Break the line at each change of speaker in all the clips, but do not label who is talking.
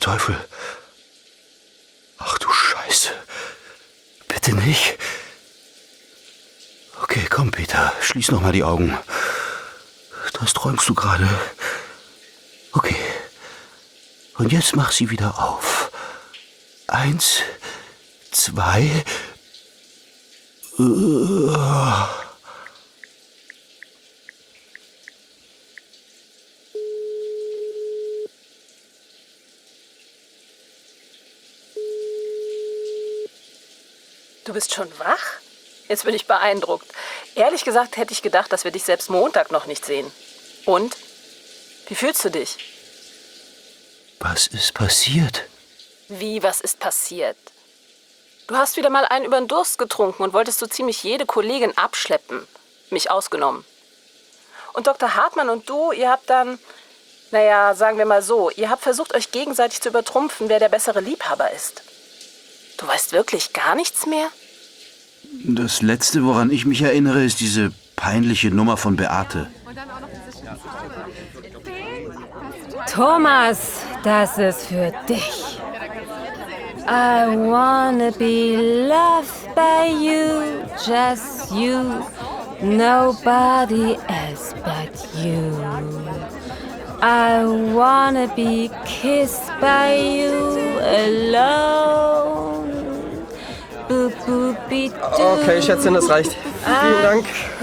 Teufel? Ach du Scheiße. Bitte nicht. Okay, komm, Peter. Schließ noch mal die Augen. Das träumst du gerade. Okay. Und jetzt mach sie wieder auf. 1, 2.
Du bist schon wach? Jetzt bin ich beeindruckt. Ehrlich gesagt hätte ich gedacht, dass wir dich selbst Montag noch nicht sehen. Und? Wie fühlst du dich?
Was ist passiert?
Wie, was ist passiert? Du hast wieder mal einen über den Durst getrunken und wolltest so ziemlich jede Kollegin abschleppen. Mich ausgenommen. Und Dr. Hartmann und du, ihr habt dann, sagen wir mal so, ihr habt versucht, euch gegenseitig zu übertrumpfen, wer der bessere Liebhaber ist. Du weißt wirklich gar nichts mehr?
Das Letzte, woran ich mich erinnere, ist diese peinliche Nummer von Beate.
Thomas, das ist für dich. I wanna be loved by you, just you, nobody else but you. I wanna be kissed by you alone.
Okay, Schätzchen, das reicht. Vielen Dank.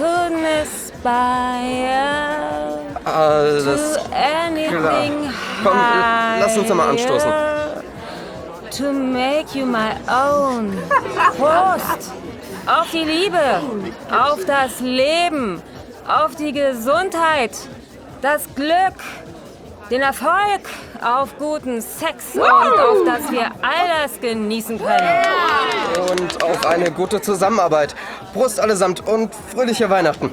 Alles klar. Komm, lass uns nochmal anstoßen.
To make you my own. Prost! Auf die Liebe, auf das Leben, auf die Gesundheit, das Glück, den Erfolg, auf guten Sex und auf dass wir all das genießen können.
Und auf eine gute Zusammenarbeit. Prost allesamt und fröhliche Weihnachten.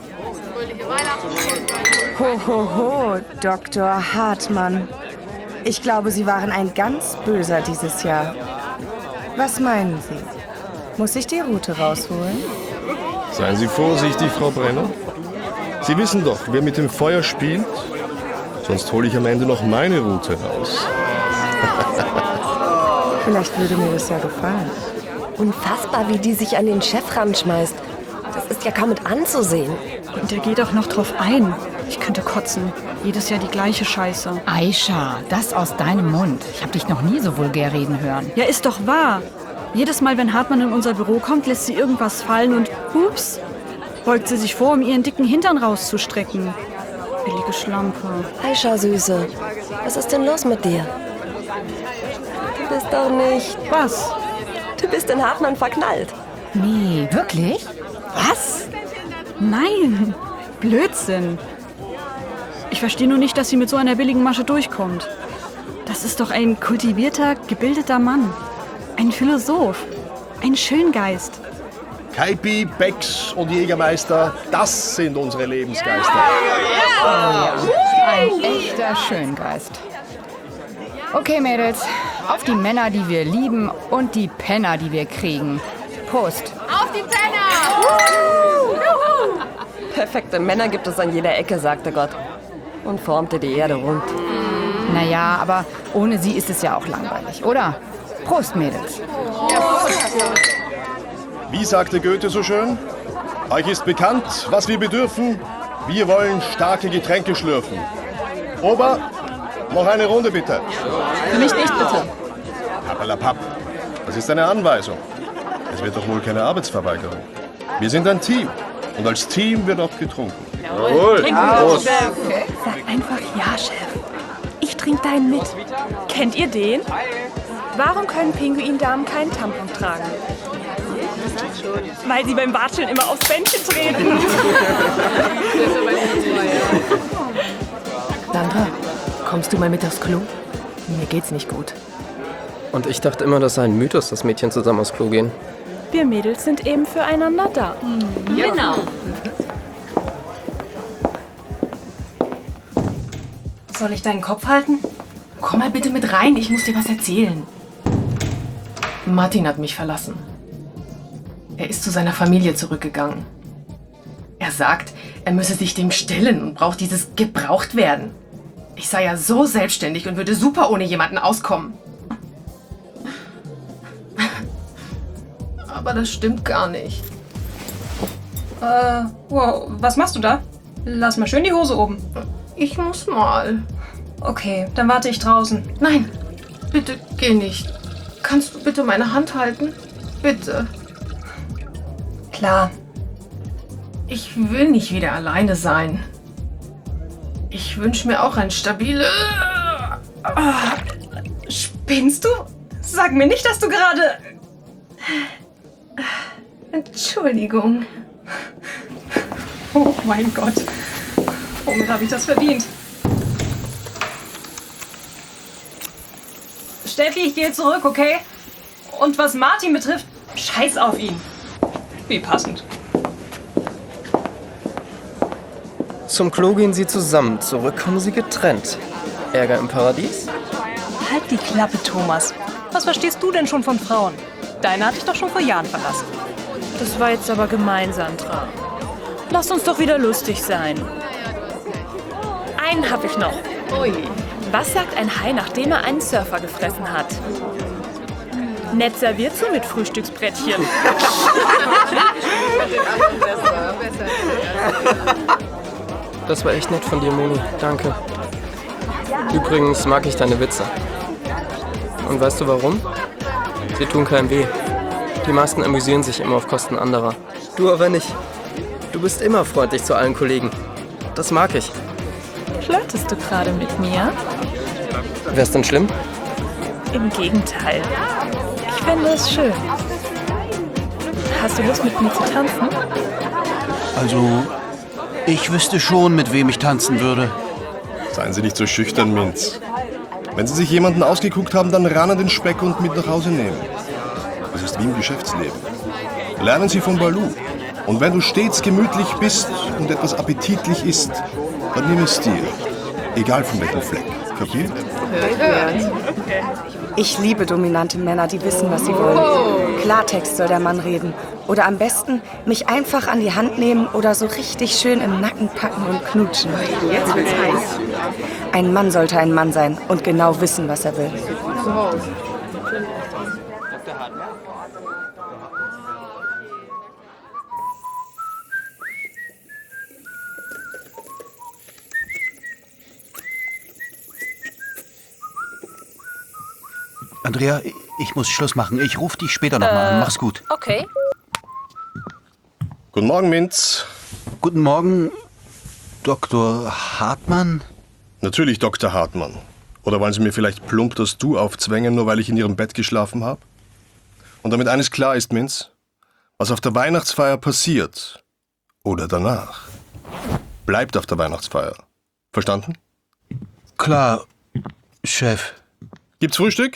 Ho, ho, ho, Dr. Hartmann. Ich glaube, Sie waren ein ganz Böser dieses Jahr. Was meinen Sie? Muss ich die Rute rausholen?
Seien Sie vorsichtig, Frau Brenner. Sie wissen doch, wer mit dem Feuer spielt. Sonst hole ich am Ende noch meine Rute raus.
Vielleicht würde mir das ja gefallen.
Unfassbar, wie die sich an den Chef ranschmeißt. Das ist ja kaum mit anzusehen.
Und der geht auch noch drauf ein. Ich könnte kotzen. Jedes Jahr die gleiche Scheiße.
Aisha, das aus deinem Mund. Ich habe dich noch nie so vulgär reden hören.
Ja, ist doch wahr. Jedes Mal, wenn Hartmann in unser Büro kommt, lässt sie irgendwas fallen und hups, beugt sie sich vor, um ihren dicken Hintern rauszustrecken. Billige Schlampe.
Aisha, Süße, was ist denn los mit dir? Du bist doch nicht...
Was?
Du bist in Hartmann verknallt.
Nee, wirklich? Was?
Nein, Blödsinn. Ich verstehe nur nicht, dass sie mit so einer billigen Masche durchkommt. Das ist doch ein kultivierter, gebildeter Mann. Ein Philosoph. Ein Schöngeist.
Kaipi, Becks und Jägermeister, das sind unsere Lebensgeister.
Ein echter Schöngeist. Okay, Mädels, auf die Männer, die wir lieben und die Penner, die wir kriegen. Prost.
Auf die Penner!
Perfekte Männer gibt es an jeder Ecke, sagte Gott. Und formte die Erde rund.
Naja, aber ohne sie ist es ja auch langweilig, oder? Prost, Mädels.
Wie sagte Goethe so schön? Euch ist bekannt, was wir bedürfen. Wir wollen starke Getränke schlürfen. Ober, noch eine Runde bitte.
Für mich nicht, bitte.
Pappalapapp. Das ist eine Anweisung. Es wird doch wohl keine Arbeitsverweigerung. Wir sind ein Team. Und als Team wird auch getrunken.
Jawohl.
Prost.
Sag einfach ja, Chef. Ich trinke deinen mit. Kennt ihr den? Warum können Pinguindamen keinen Tampon tragen? Weil sie beim Watscheln immer aufs Bändchen treten.
Sandra, kommst du mal mit aufs Klo? Mir geht's nicht gut.
Und ich dachte immer, das sei ein Mythos, dass Mädchen zusammen aufs Klo gehen.
Wir Mädels sind eben füreinander da.
Genau.
Soll ich deinen Kopf halten? Komm mal bitte mit rein, ich muss dir was erzählen. Martin hat mich verlassen. Er ist zu seiner Familie zurückgegangen. Er sagt, er müsse sich dem stellen und braucht dieses Gebrauchtwerden. Ich sei ja so selbstständig und würde super ohne jemanden auskommen. Aber das stimmt gar nicht.
Wow, was machst du da? Lass mal schön die Hose oben.
Ich muss mal.
Okay, dann warte ich draußen.
Nein, bitte geh nicht. Kannst du bitte meine Hand halten? Bitte.
Klar.
Ich will nicht wieder alleine sein. Ich wünsche mir auch ein stabiles...
Spinnst du? Sag mir nicht, dass du gerade...
Entschuldigung.
Oh mein Gott. Womit habe ich das verdient? Steffi, ich gehe zurück, okay? Und was Martin betrifft, scheiß auf ihn. Wie passend.
Zum Klo gehen sie zusammen, zurück kommen sie getrennt. Ärger im Paradies?
Halt die Klappe, Thomas. Was verstehst du denn schon von Frauen? Deine hatte ich doch schon vor Jahren verlassen.
Das war jetzt aber gemein, Sandra. Lass uns doch wieder lustig sein. Einen hab ich noch.
Ui.
Was sagt ein Hai, nachdem er einen Surfer gefressen hat? Nett serviert so mit Frühstücksbrettchen.
Das war echt nett von dir, Moni. Danke. Übrigens mag ich deine Witze. Und weißt du warum? Sie tun keinem weh. Die meisten amüsieren sich immer auf Kosten anderer. Du aber nicht. Du bist immer freundlich zu allen Kollegen. Das mag ich.
Flirtest du gerade mit mir?
Wär's denn schlimm?
Im Gegenteil. Ich fände es schön. Hast du Lust, mit mir zu tanzen?
Also, ich wüsste schon, mit wem ich tanzen würde.
Seien Sie nicht so schüchtern, Minz. Wenn Sie sich jemanden ausgeguckt haben, dann ran an den Speck und mit nach Hause nehmen. Das ist wie im Geschäftsleben. Lernen Sie von Balu. Und wenn du stets gemütlich bist und etwas appetitlich isst, dann nimm es dir. Egal von welchem Fleck. Kapiert?
Ich liebe dominante Männer, die wissen, was sie wollen. Klartext soll der Mann reden. Oder am besten mich einfach an die Hand nehmen oder so richtig schön im Nacken packen und knutschen.
Jetzt wird's heiß.
Ein Mann sollte ein Mann sein und genau wissen, was er will.
Andrea, ich muss Schluss machen. Ich rufe dich später nochmal an. Mach's gut.
Okay.
Guten Morgen, Minz.
Guten Morgen, Dr. Hartmann.
Natürlich Dr. Hartmann. Oder wollen Sie mir vielleicht plump das Du aufzwängen, nur weil ich in Ihrem Bett geschlafen habe? Und damit eines klar ist, Minz, was auf der Weihnachtsfeier passiert oder danach, bleibt auf der Weihnachtsfeier. Verstanden?
Klar, Chef.
Gibt's Frühstück?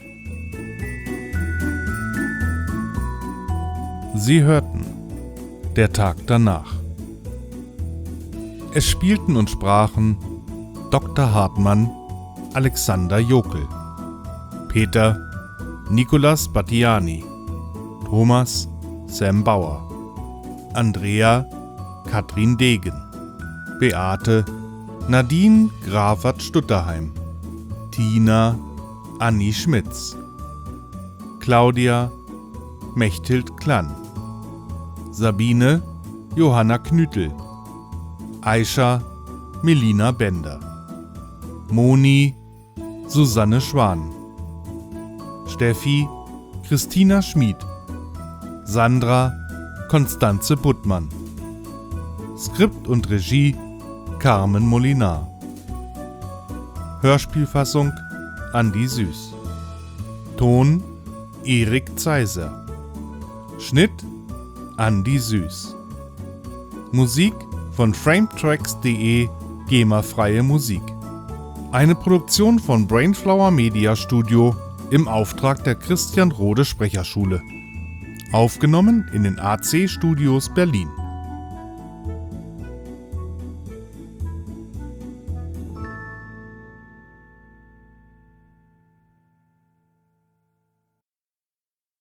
Sie hörten Der Tag danach. Es spielten und sprachen Dr. Hartmann, Alexander Jokel, Peter, Nicolas Battiani, Thomas, Sam Bauer, Andrea, Katrin Degen, Beate, Nadine Grafert-Stutterheim, Tina, Anni Schmitz, Claudia, Mechthild Klann, Sabine, Johanna Knüttel, Aisha, Melina Bender, Moni, Susanne Schwan, Steffi, Christina Schmid, Sandra, Konstanze Buttmann, Skript und Regie Carmen Molinar, Hörspielfassung Andi Süß, Ton Erik Zeiser, Schnitt Andi Süß, Musik von frametracks.de, GEMA-freie Musik. Eine Produktion von Brainflower Media Studio im Auftrag der Christian Rode Sprecherschule. Aufgenommen in den AC Studios Berlin.